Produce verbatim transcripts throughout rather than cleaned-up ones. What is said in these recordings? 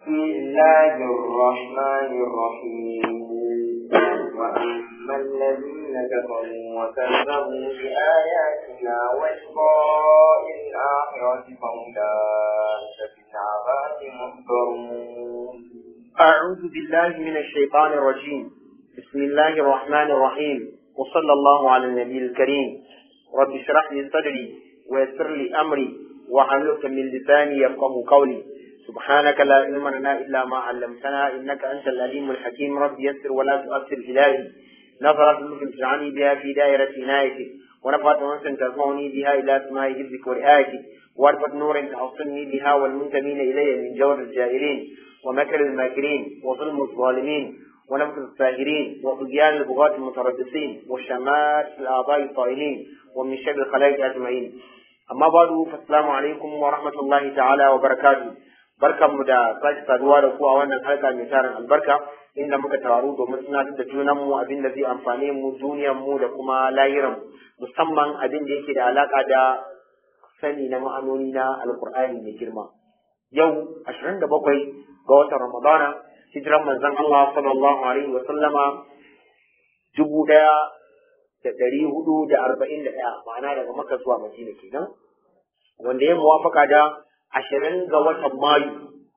بسم الله الرحمن الرحيم وأما الذين كفروا وكذبوا بآياتنا ولقاء الآخرة فأولئك في العذاب محضرون. أعوذ بالله من الشيطان الرجيم. بسم الله الرحمن الرحيم وصلى الله على النبي الكريم. رب اشرح لي صدري ويسر لي أمري واحلل من لساني يفقهوا قولي. سبحانك لا علم لنا إلا ما علمتنا إنك أنت العليم الحكيم. رب يسر ولا تؤثر إلهي. نظرت لطف تجعلني بها في دائرة عنايتي ونفعت أنس تسمعني بها إلى سماء حفظك ورعايتي وارفض نور تحصني بها والمنتمين إلي من جور الجائرين ومكر الماكرين وظلم الظالمين ونفذ الساهرين وطغيان البغاة المتربصين وشمات الآباء الطائلين ومن شر الخلائق أجمعين. أما بعد فالسلام عليكم ورحمة الله تعالى وبركاته. barkanmu da sake saduwa da ku a wannan harka mai tarin albarka inda muka taru domin tunatar da junanmu abin da zai amfane mu duniyarmu da kuma lahiran musamman abin da yake da alaka da sani na ma'anoni na alkur'ani mai girma. Yau ashirin da bakwai ga watan Ramadana hijiran manzon Allah sallallahu alaihi wa sallama dubu ɗaya da ɗari hudu da arba'in da ɗaya ma'ana daga Makka zuwa Madina kenan, wanda ya muwafaka da ashirin ga watan Mayu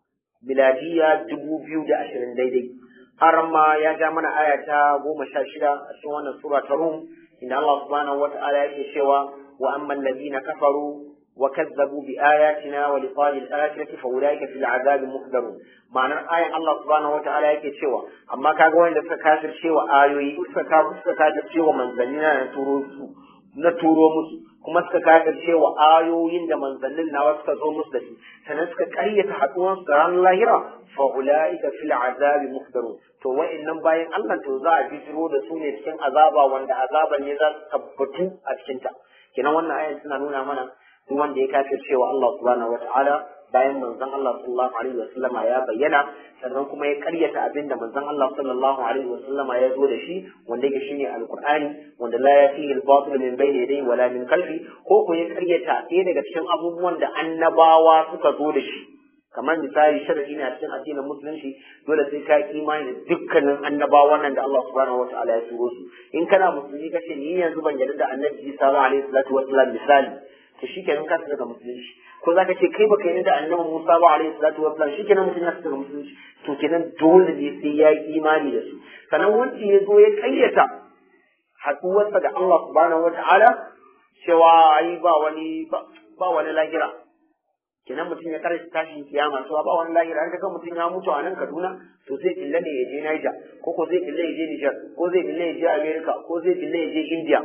miladiya dubu biyu da ashirin daidai. Har ma ya ja mana aya ta goma sha shida a cikin wannan sura ta Rum inda Allah subhanahu wa ta'ala yake cewa wa amma alladhina kafaru wa kazzabu bi ayatina wa liqa'i al-akhirati fa ulaika fil 'adhabi muhdarun. Ma'anar ayan Allah subhanahu wa ta'ala yake cewa amma kaga wanda suka kafirce wa ayoyi suka kafirce suka kafirce wa manzanni na turo su na turo musu kuma suka kafirce wa ayoyin da manzannin nawa suka zo musu da shi sannan suka karyata haduwan su ranar lahira fa ulaika fil azabi muhdarun. To wa'annan bayan Allah to za a bijiro da su ne cikin azaba wanda azaban ne za su tabbatu a cikin ta. Kenan wannan ayan suna nuna mana duk wanda ya kafirce wa Allah subhanahu wataala bayan manzon Allah sallallahu alaihi wasallama ya bayyana sannan kuma ya karyata abin da manzon Allah sallallahu alaihi wasallama ya zo da shi wanda yake shine alqur'ani wanda la yafihi al-batil min bayni yadayhi wala min khalfi, ko ko ya karyata ɗaya daga cikin abubuwan da annabawa suka zo da shi. Kamar misali sharadi ne a cikin addinin musulunci dole sai ka imani da dukkanin annabawan nan da Allah subhanahu wataala ya turo su. In kana musulmi kace ni yanzu ban yarda da annabi Isa alaihi salatu wassalam misali to shikenan ka daga musulunci, ko zaka ce kai baka yarda da annabi Musa ba alaihi salatu wassalam shikenan mutum ya daga musulunci. To kenan dole ne sai ya yi imani da su. Sannan wanda ya zo ya kayyata haɗuwarsa da Allah subhanahu wataala cewa ai ba wani ba wani lahira, kenan mutum ya karanta tashin kiyama cewa ba wani lahira. An ga mutum ya mutu a nan Kaduna to zai killa ne ya je Niger, ko ko zai killa ya je Niger, ko zai killa ya je America, ko zai killa ya je India.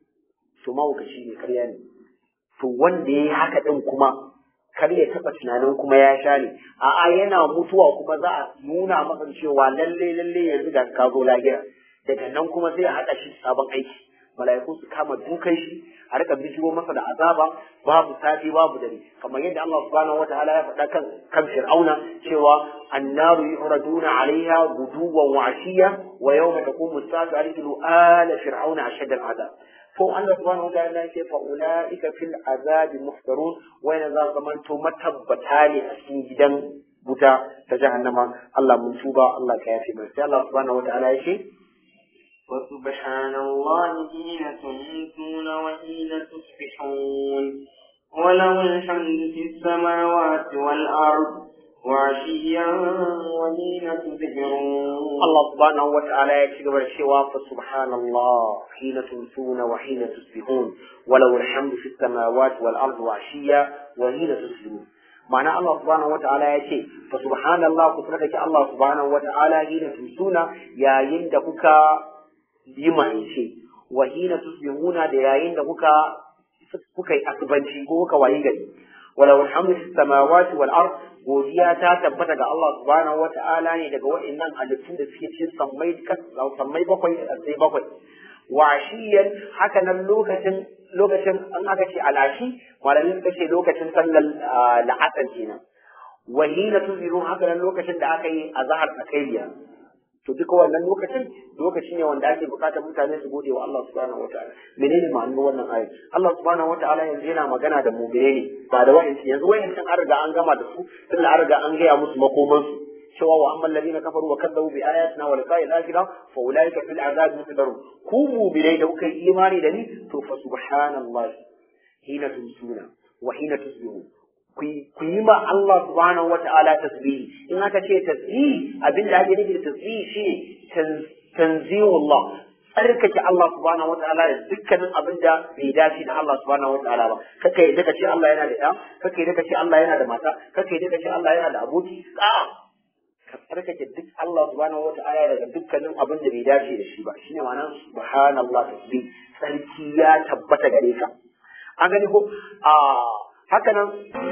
To mawukaci ne, karya ne. To wanda ya yi haka ɗin kuma kar ya taɓa tunanin kuma ya sha ne, a'a yana mutuwa kuma za a nuna masa cewa lalle lalle yanzu da ka zo lahira. Daga nan kuma sai a haɗa shi sabon aiki, mala'iku su kama dukan shi a rika bijiro masa da azaba babu safi babu dare, kamar yadda Allah subhanahu wataala ya faɗa kan kan Fir'auna cewa annaru yuraduna alaiha guduwan wa ashiya wa yawma taqumu as-saatu arsilu ala fir'auna ashadda al-azab. ko Allah subhanahu wa ta'ala yake fa ulaika fil azabi muhdarun, wayna za zaman to matabbata ne a cikin gidan wuta ta jahannama. Allah mun tuba, Allah ka yafe mana. Sai Allah subhanahu wa ta'ala yake wa subhanallahi hina tumsuna wa hina tusbihun wa lahu alhamdu fis samawati wal ardi وعشيا وحين تظهرون. الله سبحانه وتعالى يكتب الشواء فسبحان الله حين تمسون وحين تصبحون وله الحمد في السماوات والأرض وعشيا وحين تظهرون. معنى الله سبحانه وتعالى يكتب فسبحان الله كثرتك الله سبحانه وتعالى حين تمسون يا يندكك يمعي شيء وحين تصبحون يا يندكك kuka yi asubanci ko kuka wayi gari. walau alhamdu fis samawati wal ard, godiya ta tabbata ga Allah subhanahu wata'ala ne daga wa'annan halittun da suke cikin sammai sammai bakwai da sai bakwai. wa ashiyan haka nan lokacin lokacin an aka ce alashi malamin suka ce lokacin sallar la'asar kenan. wa hina tuzirun haka nan lokacin da aka yi azhar tsakariya. to duka wannan lokacin lokaci ne wanda ake bukatar mutane su gode wa Allah subhanahu wataala. menene ma'anar wannan ayat? Allah subhanahu wataala yanzu yana magana da mu'mine ne ba da wa'ansu. yanzu wa'ansu an riga an gama da su tunda an riga an gaya musu makoman su, cewa wa amman ladina kafaru wa kadzabu bi ayatina wa liqa'il akhirah fa ulaika fil azab muhdarun ku mu'minai da kuka yi imani da ni to fa subhanallahi hina tumsuna wa hina tusbihun ku yi ma Allah subhanahu wa ta'ala tasbihi in aka ce tasbihi abin da ake nufi da tasbihi shi tanzihullah tsarkake Allah subhanahu wa ta'ala da dukkanin abin da bai dace da Allah subhanahu wa ta'ala ba kaka yi daga ce Allah yana da ɗa kaka yi daga ce Allah yana da mata kaka yi daga ce Allah yana da aboki a ka tsarkake duk Allah subhanahu wa ta'ala daga dukkanin abin da bai dace da shi ba shine ma'anar subhanallah tasbih sarki ya tabbata gare ka an gani ko a hakanan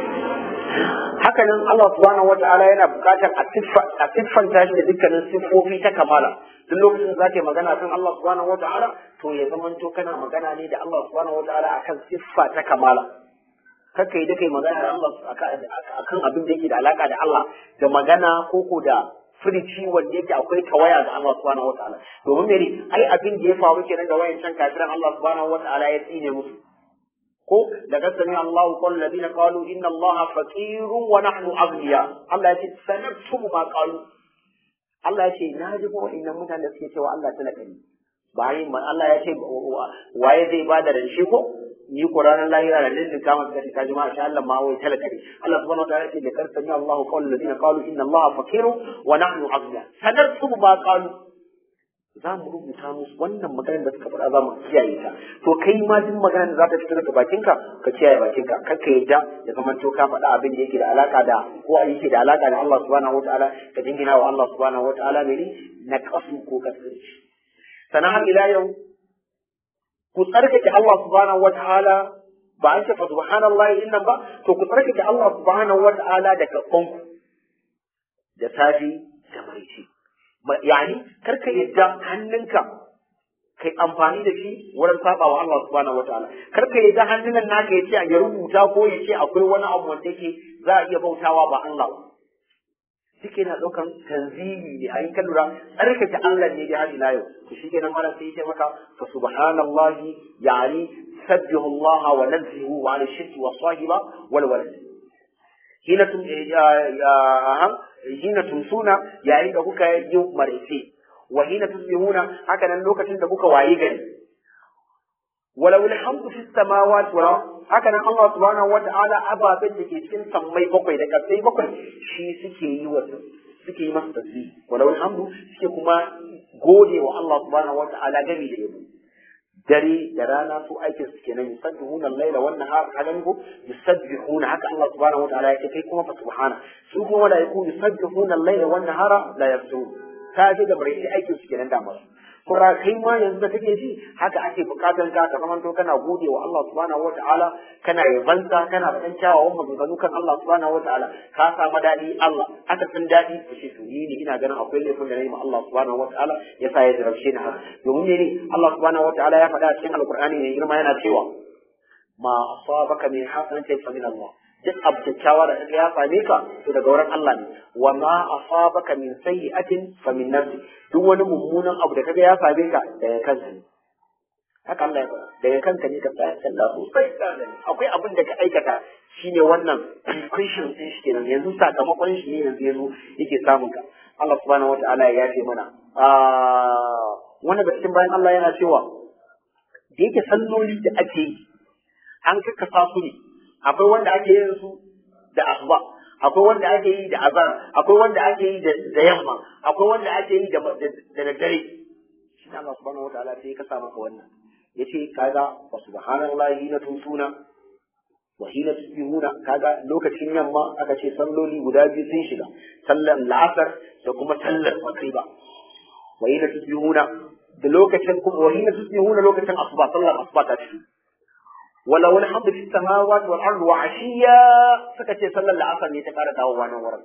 hakanan Allah subhanahu wata'ala yana bukatar a siffanta shi da dukkanin siffofi ta kamala duk lokacin da zaka magana kan Allah subhanahu wata'ala to ya zamanto kana magana ne da Allah subhanahu wata'ala akan siffa ta kamala kakkai da kai magana da Allah akan abin da yake da alaka da Allah da magana koko da firici wanda yake akwai tawaya ga Allah subhanahu wata'ala domin mene ai abin da ya faru kenan da wayancan kafiran Allah subhanahu wata'ala ya tsine musu ko daga sami Allahu qul ladina qalu inna Allaha faqirun wa nahnu aghniya Allah yace sanaktubu ma qalu Allah yace na ji ko innan mutanen da suke cewa Allah talaka ne bayan man Allah yace waye zai bada rance ko ni ko ranar lahira da lillin kama da ka ji ma sha Allah ma wai talaka ne Allah subhanahu wa ta'ala yace da karsami Allahu qul ladina qalu inna Allaha faqirun wa nahnu aghniya sanaktubu ma qalu za mu rubuta musu wannan maganar da suka faɗa za mu kiyaye ta to kai ma duk maganar da za ta fito daga bakinka ka kiyaye bakinka kar ka yadda ya zama to ka faɗa abin da yake da alaka da ko yake da alaka da Allah subhanahu wataala ka dingina wa Allah subhanahu wataala ne na kasu ko kasance sannan har ila yau ku tsarkake Allah subhanahu wataala ba an ce fa subhanallahi innan ba to ku tsarkake Allah subhanahu wataala da gabanku da safi da marici yani karka yadda hannunka kai amfani da shi wurin saba wa Allah subhanahu wataala karka yadda hannun naka yace ya rubuta ko yace akwai wani abu wanda yake za a iya bautawa ba Allah ba shike na daukan tanzihi ne ayin kan lura tsarkake Allah ne da har ila yau to shike nan mara sai yace maka fa subhanallahi yani sabbihu Allah wa nazihu wa ala shirki wa sahiba wal walad hina tum ya hina tumsuna yayin da kuka yi maraice wa hina tusbihuna haka nan lokacin da kuka wayi gari walau alhamdu fis samawati wal haka nan Allah subhanahu wata'ala ababen da ke cikin sammai bakwai da kasai bakwai shi suke yi wa suke yi masa tasbih walau alhamdu suke kuma gode wa Allah subhanahu wata'ala gami da yabo dare da rana su aikin su kenan yusabbihuna al-laila wan nahar halan ku yusabbihuna haka Allah subhanahu wataala yake kai kuma fa subhana su kuma wala yakun yusabbihuna al-laila wan nahara la yafsun ka ji da bai aikin su kenan da masu kuma kai ma yanzu da kake ji haka ake bukatan ka ka zamanto kana gode wa Allah subhanahu wataala kana yabansa kana san kyawawan maganganu kan Allah subhanahu wataala ka samu dadi Allah aka san dadi ku shi to ni ina ganin akwai laifin da nayi ma Allah subhanahu wataala yasa ya zarafshe ni haka domin ne Allah subhanahu wataala ya faɗa cikin alqur'ani ne girma yana cewa ma asabaka min hasanatin fa min Allah duk abu kyakkyawa da ya same ka to daga wurin Allah ne wa ma asabaka min sayyi'atin fa min nafsi duk wani mummunan abu da kaga ya same ka daga kanka ne haka Allah ya faɗa daga kanka ne ka tsaya sallah sosai akwai abin da ka aikata shine wannan equation din shi kenan yanzu sakamakon shi ne yanzu yanzu yake samun ka Allah subhanahu wataala ya yafe mana ah wannan da cikin bayan Allah yana cewa da yake salloli da ake yi an kakkasa su ne akwai wanda ake yin su da asuba akwai wanda ake yi da azan akwai wanda ake yi da yamma akwai wanda ake yi da da dare shi Allah subhanahu wataala sai ka sa maka wannan yace kaga wa subhanallahi na tusuna wa hina tusbihuna kaga lokacin yamma aka ce salloli guda biyu sun shiga sallar la'asar da kuma sallar magriba wa hina tusbihuna da lokacin kuma wa hina tusbihuna lokacin asuba sallar asuba ta ci wala wani hamdu fi samawati wal ardi wa ashiya suka ce sallar la'asar ne ta fara dawowa nan wurin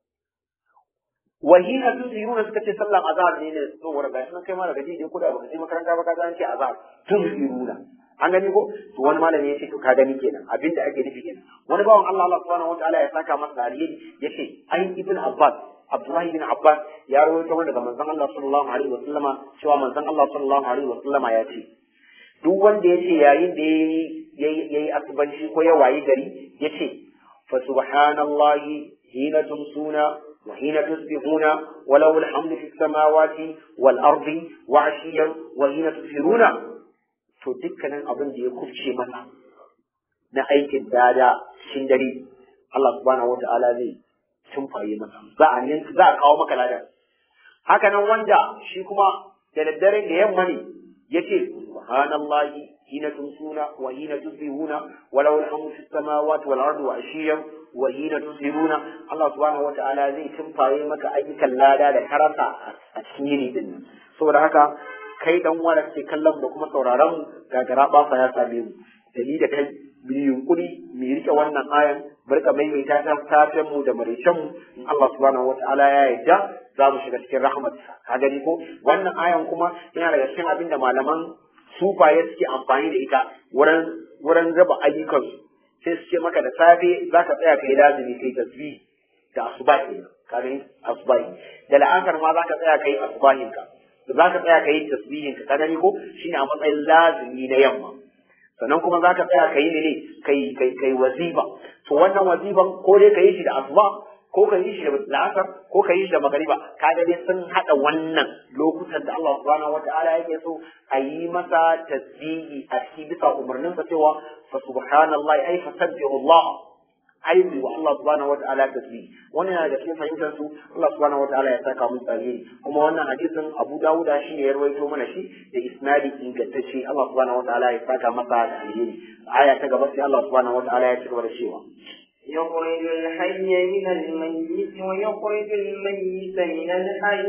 wa hina tusbihuna suka ce sallar azhar ne ne to wurin ga sun kai ma daga jiji ko da ba sai makaranta ba ka ga an ce azhar tusbihuna an gani ko to wani malami ya ce to ka gani kenan abinda ake nufi kenan wani bawan Allah Allah subhanahu wataala ya saka masa alheri yace ai ibn Abbas Abdullahi bin Abbas ya rawaito daga manzon Allah sallallahu alaihi wasallama cewa manzon Allah sallallahu alaihi wasallama ya ce duk wanda ya ce yayin da ya yi asubanci ko ya wayi gari ya ce fa subhanallahi hina tumsuna wa hina tusbihuna wa lahu alhamdu fis samawati wal ardi wa ashiyan wa hina tusiruna. To dukkanin abin da ya kufce masa na aikin dada cikin dare Allah subhanahu wata'ala zai tumfaye masa, za a za a kawo maka ladan. Haka nan wanda shi kuma da daddare da yamma ne yace subhanallahi hina tumsuna wa hina tusbihuna wa lahu alhamdu fis samawati wal ardi wa ashiyan wa hina tusiruna. Allah subhanahu wata'ala zai tumfaye maka ayyukan lada da karasa a cikin yini din. Saboda haka kai dan wanda ke kallon da kuma sauraron mu gagara ba fa ya same mu dali da kai mu yunkuri mu rike wannan ayan barka maimaita ta safin mu da marishan mu in Allah subhanahu wata'ala ya yarda za mu shiga cikin rahmat. Ka gani ko wannan ayan kuma yana daga cikin abin da malaman sufaye suke amfani da ita wurin wurin raba ayyukan sai su ce maka da safe zaka tsaya kai lazimi kai tasbih da asubahi ka gani asubahi da la'asar ma zaka tsaya kai asubahin ka za ka tsaya ka yi tasbihin ka gani ko shine a matsayin lazimi na yamma. Sannan kuma za ka tsaya ka yi ne kai kai kai wazifa. To wannan wazifan ko dai ka yi shi da asuba ko ka yi shi da la'asar ko ka yi shi da magariba, ka ga dai sun hada wannan lokutan da Allah subhanahu wataala yake so a yi masa tasbihi a cikin bisa umarnin sa cewa fa subhanallahi ay fasabbihullah aibu wa Allah subhanahu wataala tasbih. Wannan yana da cikin fahimtar su Allah subhanahu wataala ya saka mu tsare. Kuma wannan hadisin Abu Dawud shi ne ya rawaito mana shi da isnadi ingantacce. Allah subhanahu wataala ya saka masa da alheri. Aya ta gaba sai Allah subhanahu wataala ya ci gaba da cewa يخرج الحي من الميت ويخرج الميت من الحي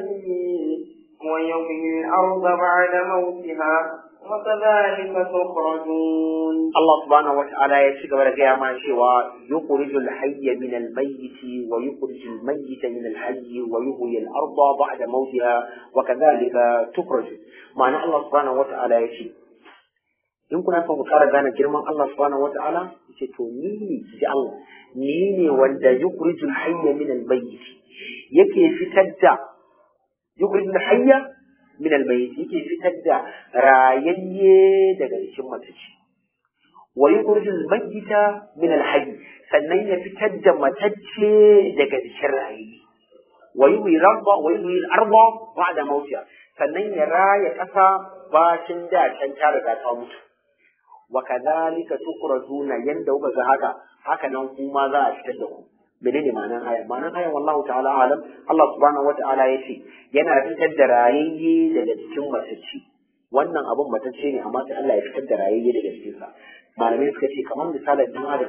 ويحيي الأرض بعد موتها وكذلك تخرجون. الله سبحانه وتعالى يشكر ورجع ما شوى يخرج الحي من الميت ويخرج الميت من الحي ويحيي الأرض بعد موتها وكذلك تخرج. معنى الله سبحانه وتعالى يشكر in kuna son ku fara gane girman Allah subhanahu wataala yace to ni ne ji Allah ni ne wanda yukhrijul hayya min al-mayyit yake fitar da yukhrijul hayya min al-mayyit yake fitar da rayayye daga cikin matacce wa yukhrijul mayyita min al-hayy sannan ya fitar da matacce daga cikin rayayye wa yuhyi al-arda wa yuhyi al-arda ba'da mawtiha sannan ya raya kasa bacin da can ta riga ta mutu. Wa kadhalika tukhrajuna yanda kuka ga haka haka nan kuma za a fitar da ku. Menene ma'anar aya? Ma'anar aya wallahu ta'ala alam. Allah subhanahu wata'ala yace yana fitar da rayayye daga cikin matacce. Wannan abun matacce ne amma sai Allah ya fitar da rayayye daga cikin sa. Malamai suka ce kamar misalin dan adam.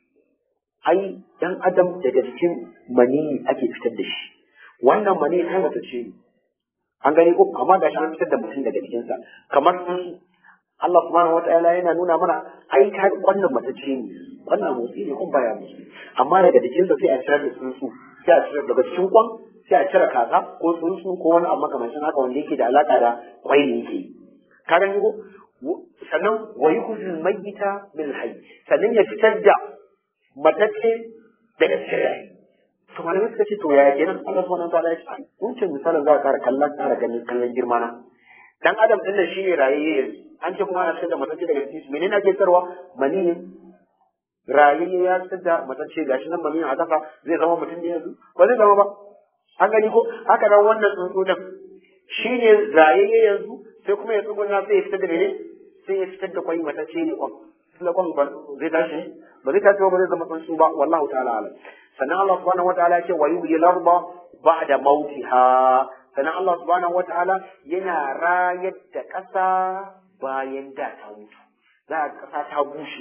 Ai dan adam daga cikin mani ake fitar da shi. Wannan mani ai matacce ne. An gani ko amma da shi an fitar da mutum daga cikin sa. Kamar Allah subhanahu wataala yana nuna mana ai ka wannan matacce ne wannan motsi ne kun baya motsi amma daga jikin sa sai a cire da tsuntsu sai a cire daga cikin kwan sai a cire kaza ko tsuntsu ko wani abu makamancin haka wanda yake da alaka da kwai ne yake ka gani ko sannan wa yukhrijul mayyita min hayy sannan ya fitar da matacce daga cikin rai to malamai suka ce to ya kenan Allah subhanahu wataala ya ce wancan misalin za ka kallon kara ganin kallon girma na dan adam din nan shine rayayye an ce kuma ana fitar da matacce daga cikin su menene ake fitarwa mani ne rayayye ya fitar da matacce gashi nan mani a kafa zai zama mutum ne yanzu ba zai zama ba an gani ko haka nan wannan tsuntsu din shine rayayye yanzu sai kuma ya tsuguna sai ya fitar da menene sai ya fitar da kwai matacce ne kwan sai kwan ba zai tashi ba zai tashi ba zai zama tsuntsu ba wallahu ta'ala alam. Sannan Allah subhanahu wataala ya ce wa yuhyi al-arda ba'da mautiha sannan Allah subhanahu wata'ala yana rayar da ƙasa bayan da ta mutu za a ƙasa ta bushe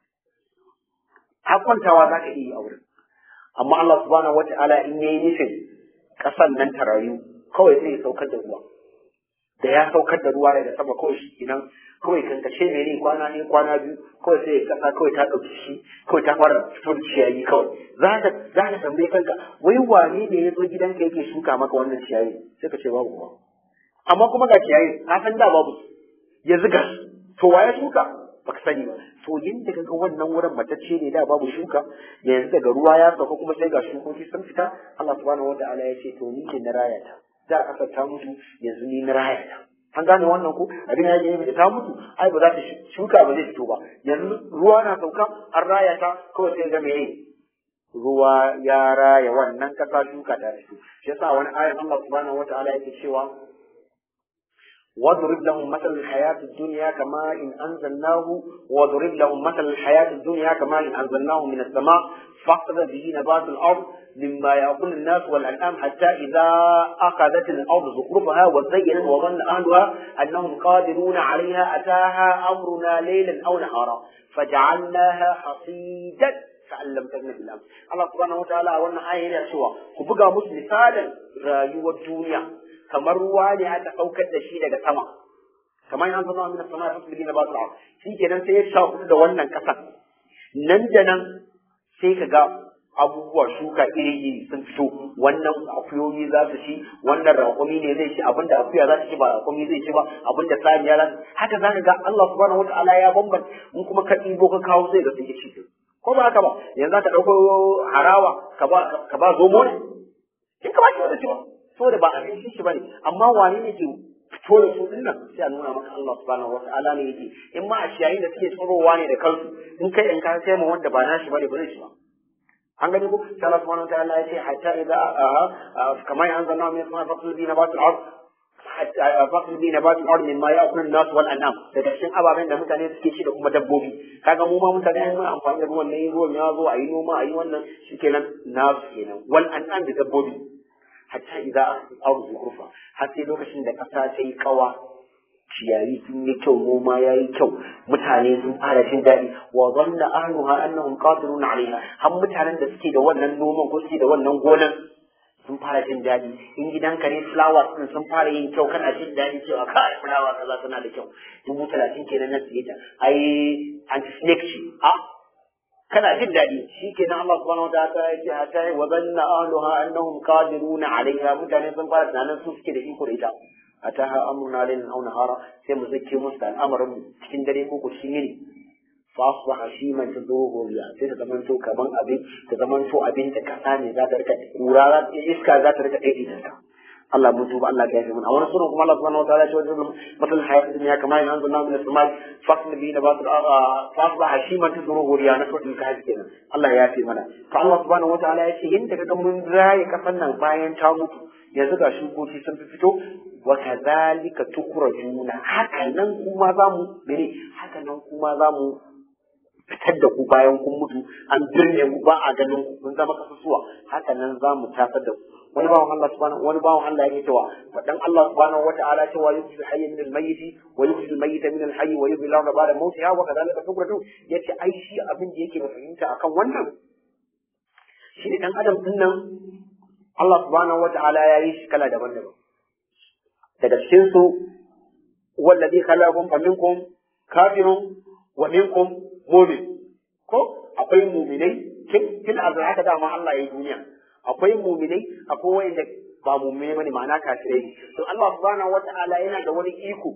har kwantawa za ka iya a wurin amma Allah subhanahu wata'ala in yayi nufin ƙasan nan ta rayu kawai sai ya saukar da ruwa da ya saukar da ruwa daga sama kawai shi kenan kawai kankashe ne ne kwana ne kwana biyu kawai sai ƙasa kawai ta ɗauki shi kawai ta fara fito da ciyayi kawai za ka za ka tambaye kanka wai wane ne ya zo gidanka yake shuka maka wannan ciyayi sai ka ce babu ba amma kuma ga ciyayi ka san da babu ya ziga to waye shuka baka sani ba to yinda kaga wannan wurin matacce ne da babu shuka yanzu daga ruwa ya sauka kuma sai ga shukoki sun fita Allah subhanahu wataala ya ce to ni ke na raya ta da aka ta mutu yanzu ni na raya ta an gane wannan ko abin ya yi da ta mutu ai ba za ta shuka ba zai fito ba yanzu ruwa na sauka an raya ta kawai sai ga meye ruwa ya raya wannan kasa shuka ta fito shi yasa wani ayat Allah subhanahu wataala yake cewa واضرب لهم مثل الحياة الدنيا كماء إن أنزلناه واضرب لهم مثل الحياة الدنيا كماء إن أنزلناه من السماء فاقتضى به نبات الأرض مما يأكل الناس والأنعام حتى إذا أخذت الأرض زخرفها وزينت وظن أهلها أنهم قادرون عليها أتاها أمرنا ليلا أو نهارا فجعلناها حصيدا كأن لم تغن بالأمس. الله سبحانه وتعالى وانا آية سوى كبقى مسلم مثالا رايو الدنيا kamar ruwa ne aka saukar da shi daga sama kamar yan zama min sama ta sulbi na ba su shi kenan sai ya shafu da wannan kasar nan da nan sai ka ga abubuwa shuka iri iri sun fito wannan akuyoyi za su ci wannan raƙumi ne zai ci abinda akuya za ta ci ba raƙumi zai ci ba abinda saniya za ta haka za ka ga Allah subhanahu wataala ya bambanta in kuma ka ɗibo ka kawo zai ga sun ci ko ba haka ba yanzu ka ɗauko harawa ka ba ka ba zomo ne kin ka ba shi wanda ci ba saboda ba abincin shi bane amma wani ne ke fito da su din nan sai a nuna maka Allah subhanahu wata'ala ne yake in ma a ciyayin da suke tsirowa ne da kansu in kai in ka sai mu wanda ba nashi bane ba zai shi ba an gani ko sai Allah subhanahu wata'ala ya ce hatta idza kamar an zanna min sama fatul bi nabatul ard hatta fatul bi nabatul ard mimma ya'kulu an-nas wal an'am daga cikin ababen da mutane suke ci da kuma dabbobi kaga mu ma mutane mun amfani da ruwan ne ruwan ya zo a yi noma a yi wannan shikenan nasu kenan wal an'am da dabbobi hatta idza akhadha zukhrufa har sai lokacin da kasa ta yi kawa ciyayi sun yi kyau noma ya yi kyau mutane sun fara jin daɗi wa zanna ahluha annahum qadirun alaiha har mutanen da suke da wannan noman ko suke da wannan gonan sun fara jin daɗi in gidanka ne flowers din sun fara yin kyau kana jin daɗi cewa kai flower kaza tana da kyau dubu talatin kenan na siye ta ai anti snake ce a kana jin daɗi shi ke nan Allah subhanahu wa ta'ala ya ce hatta wa zanna ahluha annahum qadiruna alaiha mutane sun fara tunanin su suke da iko da ita ataha amruna lailan aw nahara sai mu zake musu da al'amarin cikin dare ko ko cikin yini fa asbaha shiman tadruhu ya sai ta zaman to kaman abin ta zaman to abin da kasa ne za ta rika kura iska za ta rika daidaita ta Allah mun tuba Allah ya yi mun a wani sunan kuma Allah subhanahu wa ta'ala ya ce wajen matal hayat dunya kama in anzalna min as-samai fasl bi nabatul fasla hashiman tadruhu riya na suratul kahf kenan Allah ya yi mana to Allah subhanahu wa ta'ala ya ce yanda kaga mun raye kasan nan bayan ta mutu yanzu ga shukoki sun fi fito wa kadhalika tukrajuna haka nan kuma zamu mene haka nan kuma zamu fitar da ku bayan kun mutu an birne ku ba a ganin ku kun zama kasusuwa haka nan zamu tafar da ku wani bawan Allah subhanahu wani bawan Allah yake cewa fadan Allah subhanahu wata'ala cewa yukhrijul hayya min al-mayyit wa yukhrijul mayyita min al-hayy wa yuhyil arda ba'da mawtiha wa kadhalika tukhrajun yace ai shi abin da yake da fahimta akan wannan shi ne dan adam din nan Allah subhanahu wata'ala ya yi shi kala daban-daban daga cikin su wallazi khalaqakum faminkum kafirun wa minkum mu'min ko akwai mu'minai kin kin azra haka dama Allah ya yi duniya akwai muminai akwai wanda ba muminai bane ma'ana kafirai ne to Allah subhanahu wata'ala yana da wani iko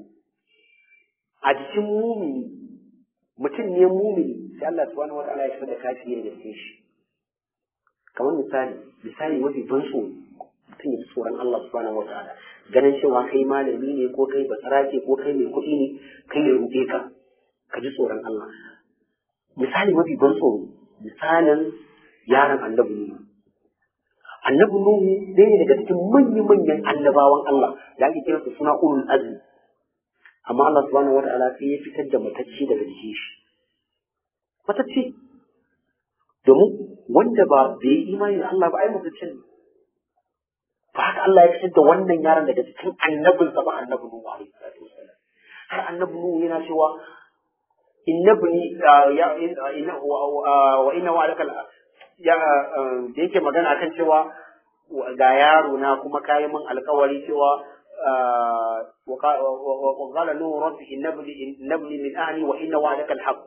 a jikin mumini mutum ne mumini sai Allah subhanahu wata'ala ya shiga da kafiri da cikin shi kamar misali misali wani ban so mutum ya tsoron Allah subhanahu wata'ala ganin cewa kai malami ne ko kai basarake ko kai mai kuɗi ne kai ya ruɗe ka ka ji tsoron Allah misali mafi ban tsoro misalin yaron annabi ne annabi Nuhu dai ne daga cikin manyan-manyan annabawan Allah da ake kira su suna ulul azmi amma Allah subhanahu wata'ala sai ya fitar da matacce daga jikin shi matacce domin wanda ba bai yi imani da Allah ba ai matacce ne ba haka Allah ya fitar da wannan yaron daga cikin annabinsa ba annabi Nuhu alaihi salatu wasallam har annabi Nuhu yana cewa innabni ya inna wa inna wa alaka ya da yake magana akan cewa ga yaro na kuma kayi min alkawari cewa wa qala nuhu rabbi innabni innabni min ahli wa inna wa'daka alhaq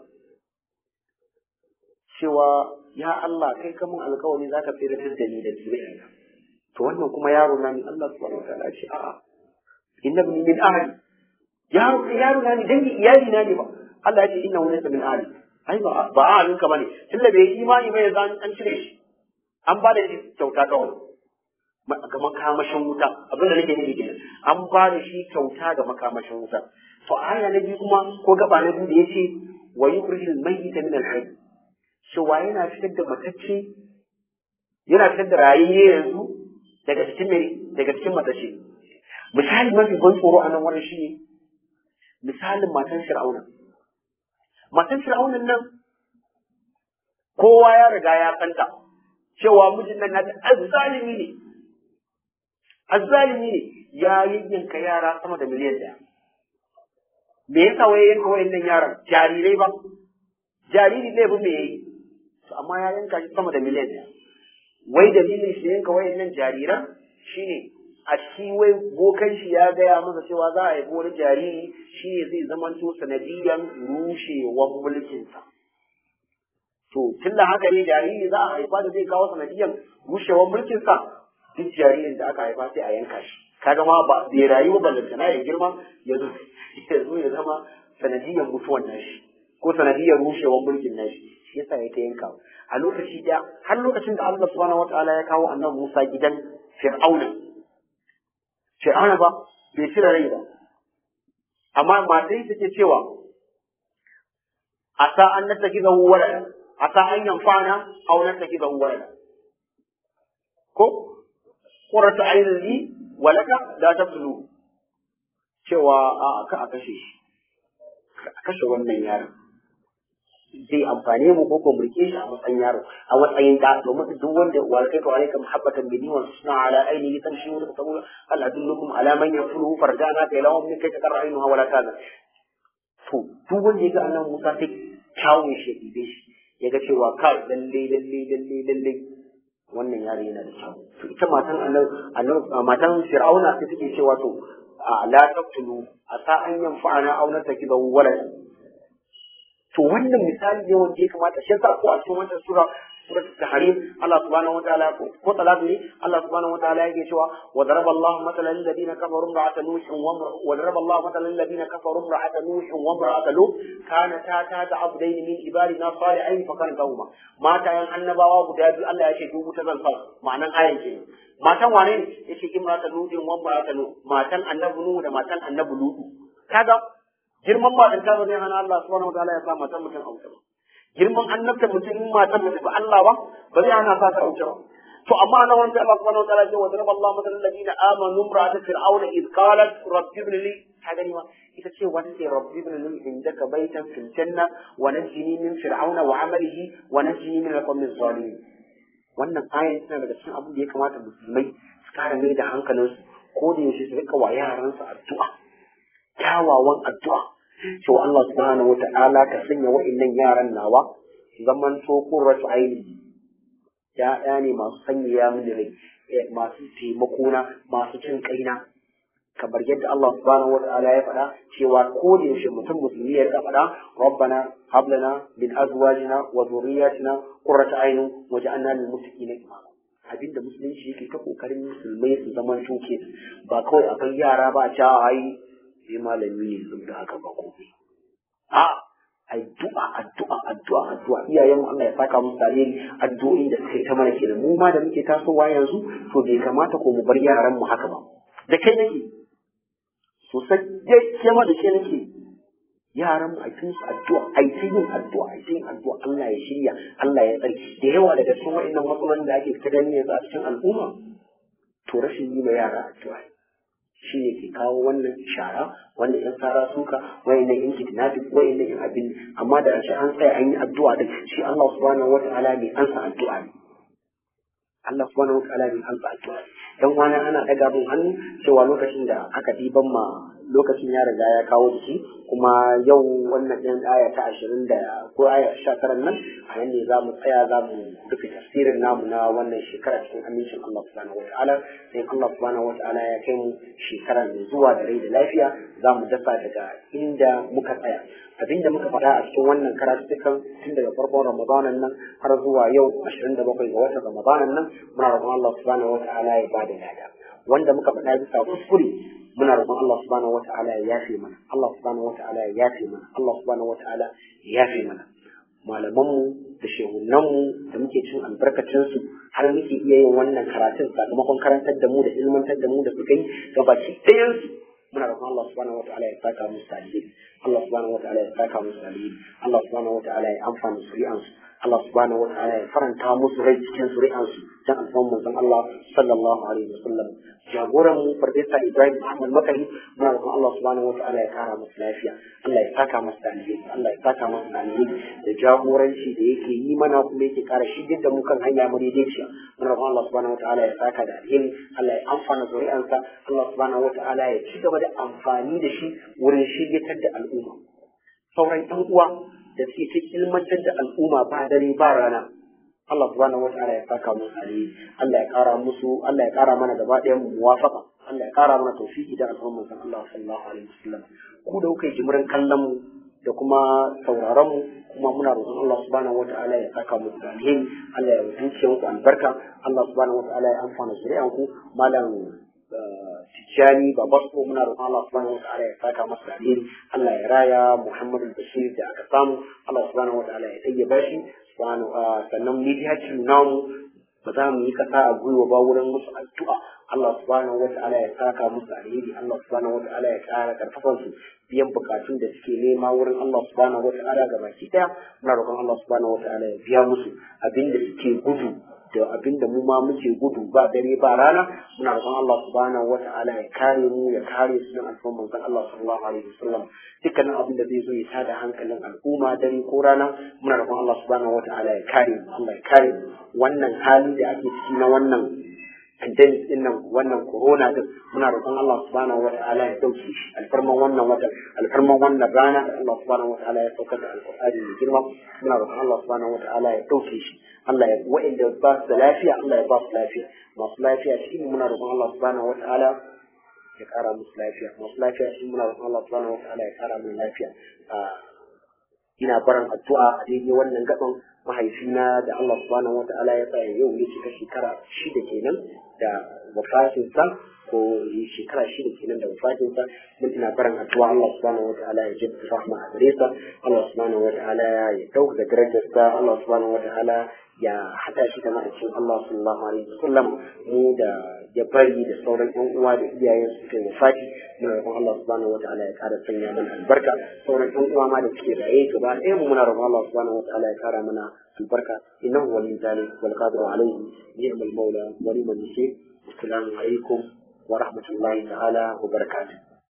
cewa ya Allah kai ka min alkawari zaka tsira da ni da zuriya to wannan kuma yaro na min Allah subhanahu wa ta'ala ce a'a innabni min ahli yaro yaro na ni dangi iyali na ne ba Allah ya ce innahu laysa min ahli ai ba ba halin ka bane tunda bai imani ba yanzu an cire shi an ba da shi kyauta kawai ga makamashin wuta abin da nake nufi kenan an ba da shi kyauta ga makamashin wuta to aya na biyu kuma ko gaba na biyu da yace wa yukhrijul mayyita min al-hayy shi wa yana fitar da matacce yana fitar da rayayye yanzu daga cikin mai daga cikin matashi. Misali mafi ban tsoro a nan wurin shi ne misalin matan Fir'auna. Matan Fir'aunan nan kowa ya riga ya kanta cewa mijin nan nata azzalimi ne. Azzalimi ne ya yayyanka yara sama da miliyan ɗaya. Me yasa wai yanka wayannan yaran jarirai ba? Jariri zai bi me yayi? To amma ya yanka shi sama da miliyan ɗaya. Wai dalilin shi yanka wayannan jariran shine a shi wai bokan shi ya gaya masa cewa za a haifi wani jariri shi ne zai zamanto sanadiyan rushewar mulkinsa. To tun da haka ne jariri za a haifa da zai kawo sanadiyan rushewar mulkinsa, duk jaririn da aka haifa sai a yanka shi. Kaga ma ba bai rayu ba lantana ya girma ya zo ya zo ya zama sanadiyan mutuwan nashi ko sanadiyan rushewar mulkin nashi. Shi yasa ya ta yanka a lokaci da har lokacin da Allah subhanahu wataala ya kawo annabi Musa gidan Fir'auna. Fir'auna ba bai cire rai ba, amma matai take cewa asa an nattakiza walada asa an yanfa'ana aw nattakiza walada ko qurratu aynin li walaka la tablu, cewa a aka a kashe shi a kashe wannan yaron zai amfane mu ko ko burke shi a matsayin yaro a matsayin da domin duk wanda wa kai to alaika muhabbatan bi wa sunna ala ainihi tamshi wa taqulu hal adullukum ala man yafulu farjana ka ilahum min kai takar ainiha wala kaza. To duk wanda yaga annabi Musa sai kawo shi ibe shi yaga cewa kai lalle lalle lalle lalle wannan yaro yana da kyau. To ita matan annabi matan Fir'auna sai take cewa to la taqtulu asa an yanfa'ana aw natakiza walada. To wannan misali ne wanda ya kamata shi yasa ko a cikin wannan sura surat tahrim Allah subhanahu wataala ko talaq ne Allah subhanahu wataala yake cewa wa daraba Allah matalan lil ladina kafaru imra'ata nuh wa daraba Allah matalan lil ladina kafaru imra'ata nuh wa imra'ata lut kana ta ta ta abdain min ibadina salihin fa kana kauma mata yan annabawa guda biyu Allah ya ce dubu ta zalfa ma'anan ayan ce. Matan wane ne yace imra'ata nuh wa imra'ata lut matan annabi nuh da matan annabi lut. Kaga girman ba ɗan zai hana Allah subhanahu wa ta'ala ya sa matan mutum auta ba. Girman annabta mutum in matan mutum ba Allah ba ba zai hana sa ta auta ba. To amma na wanda Allah subhanahu wa ta'ala ya ce wa daraba Allah matalan ladina amanu imra'at fir'auna id qalat rabbi ibn li hada ni ma ita ce wanda ce rabbi ibn li indaka baytan fil janna wa najini min fir'auna wa 'amalihi wa najini min al-qawmi adh-dhalimin. Wannan ayan tana daga cikin abin da ya kamata musulmai su kare mai da hankalinsu ko da yaushe su rika wa yaransu addu'a, kyawawan addu'a. To Allah subhanahu wa ta'ala ka sanya wa'annan yaran nawa zaman to qurratu aini, ya'ya ne masu sanya mini rai, masu taimako na, masu cin kaina, kamar yadda Allah subhanahu wa ta'ala ya faɗa cewa ko da yaushe mutum musulmi ya faɗa rabbana hab lana min azwajina wa dhurriyyatina qurrata aynin waj'alna lil muttaqina imama. Abinda musulunci yake ta kokarin musulmai su zaman tuke ba kawai akan yara ba a cewa ai sai malami ne sun da aka ba komai. A addu'a addu'a addu'a addu'a iyayen mu Allah ya saka musu alheri, addu'o'in da suka yi ta mana kenan mu ma da muke tasowa yanzu to bai kamata ko mu bar yaran mu haka ba. Da kai nake sosai dai ke ma da ke nake yaran mu a cikin su addu'a ai ta yin addu'a ai ta yin addu'a Allah ya shirya Allah ya tsare. Da yawa daga cikin wa'annan matsalolin da ake ta gani yanzu a cikin al'umma to rashin yi ma yara addu'a shi ne ke kawo wannan shara wannan yan tsara suka wayannan yan kidnapping wayannan yan abin, amma da shi an tsaya an yi addu'a da shi Allah subhanahu wata'ala ne an sa addu'a ne Allah subhanahu wata'ala ne an sa addu'a dan wani ana daga mun hannu cewa lokacin da aka diban ma lokacin ya riga ya kawo jiki kuma yau wannan ɗan aya ta ashirin da ko aya sha tara nan a nan ne za mu tsaya za mu rufe tafsirin namu na wannan shekara cikin amincin Allah subhanahu wa ta'ala sai Allah subhanahu wa ta'ala ya kai mu shekara mai zuwa da rai da lafiya za mu dasa daga inda muka tsaya abinda muka faɗa a cikin wannan karatukan tun daga farkon Ramadanan nan har zuwa yau ashirin da bakwai ga watan Ramadanan nan muna roƙon Allah subhanahu wa ta'ala ya bada lada wanda muka faɗa bisa kuskure muna roƙon Allah subhanahu wata'ala ya yafe mana Allah subhanahu wata'ala ya yafe mana Allah subhanahu wata'ala ya yafe mana malamanmu da shehunanmu da muke cin albarkacin su har muke iya yin wannan karatun sakamakon karantar da mu da ilmantar da mu da suka yi gabaki ɗayan su muna roƙon Allah subhanahu wata'ala ya saka musu alheri Allah subhanahu wata'ala ya saka musu alheri Allah subhanahu wata'ala ya amfana zuri'an su Allah subhanahu wa ta'ala ya faranta musu rai cikin zuri'ansu dan alfan manzon Allah sallallahu alaihi wasallam. Jagoran mu Farfesa Ibrahim Ahmad Makari muna roƙon Allah subhanahu wa ta'ala ya kara masa lafiya, Allah ya saka masa alheri, Allah ya saka masa alheri da jagoranci da yake yi mana kuma yake kara shigar da mu kan hanya madaidaiciya. Muna roƙon Allah subhanahu wa ta'ala ya saka da alheri, Allah ya amfana zuri'ansa, Allah subhanahu wa ta'ala ya ci gaba da amfani da shi wurin shigatar da al'umma. Sauran ɗan uwa da suke ta ilmantar da al'umma ba dare ba rana, Allah subhanahu wataala ya saka musu alheri, Allah ya kara musu, Allah ya kara mana gaba ɗayan muwafaqa, Allah ya kara mana tawfiki da alfarman san Allah sallallahu alaihi wasallam. Ku da kuka yi jimirin kallon mu da kuma sauraron mu, kuma muna roƙon Allah subhanahu wataala ya saka musu alheri, Allah ya wuce muku albarka, Allah subhanahu wataala ya amfana zuri'anku. Malam Tijjani Babasko muna roƙon Allah subhanahu wataala ya saka masa alheri, Allah ya raya Muhammadu Bashir da aka samu, Allah subhanahu wataala ya tayyaba shi. Sannan media team namu ba za mu yi kasa a gwiwa ba wurin musu addu'a, Allah subhanahu wataala ya saka musu alheri, Allah subhanahu wataala ya ƙara karfafan su biyan bukatun da suke nema wurin Allah subhanahu wataala ga baki daya. Muna roƙon Allah subhanahu wataala ya biya musu abin da suke gudu da abin da mu ma muke gudu ba dare ba rana. Muna roƙon Allah subhanahu wata'ala ya kare mu, ya kare su nan alfan manzon Allah sallallahu alaihi wasallam. Dukkanin abin da zai zo ya tada hankalin al'umma dare ko rana, muna roƙon Allah subhanahu wata'ala ya kare mu, Allah ya kare mu. Wannan hali da ake ciki na wannan pandemic din nan, wannan corona din, muna roƙon Allah subhanahu wata'ala ya dauke shi alfarman wannan wata, alfarman wannan rana da Allah subhanahu wata'ala ya saukar da alƙur'ani mai girma. Muna roƙon Allah subhanahu wata'ala ya dauke shi, Allah ya wa'inda ba su da lafiya Allah ya ba su lafiya, masu lafiya shi muna roƙon Allah subhanahu wata'ala ya ƙara musu lafiya, masu lafiya shi muna roƙon Allah subhanahu wata'ala ya ƙara musu lafiya. Ina barin addu'a a daidai wannan gaban mahaifina da Allah subhanahu wata'ala ya tsaya yau ya cika shekara shida kenan da wafatinsa, ko shekara shida kenan da wafatinsa. Mun ina barin addu'a Allah subhanahu wata'ala ya jaddada rahma a gare sa, Allah subhanahu wata'ala ya dauka darajarsa, Allah subhanahu wata'ala ya hada shi da ma'aikin Allah sallallahu alaihi wasallam. Mu da ya bari da sauran yan uwa da iyayen su kai wafati, muna roƙon Allah subhanahu wata'ala ya ƙara sanya mana albarka. Sauran yan uwa ma da suke raye gaba ɗaya mu muna roƙon Allah subhanahu wata'ala ya ƙara mana albarka. Innahu waliyyu dhalik wal qadiru alayhi, ni'mal mawla wa ni'mal nasir. Assalamu alaikum wa rahmatullahi ta'ala wa barakatuh.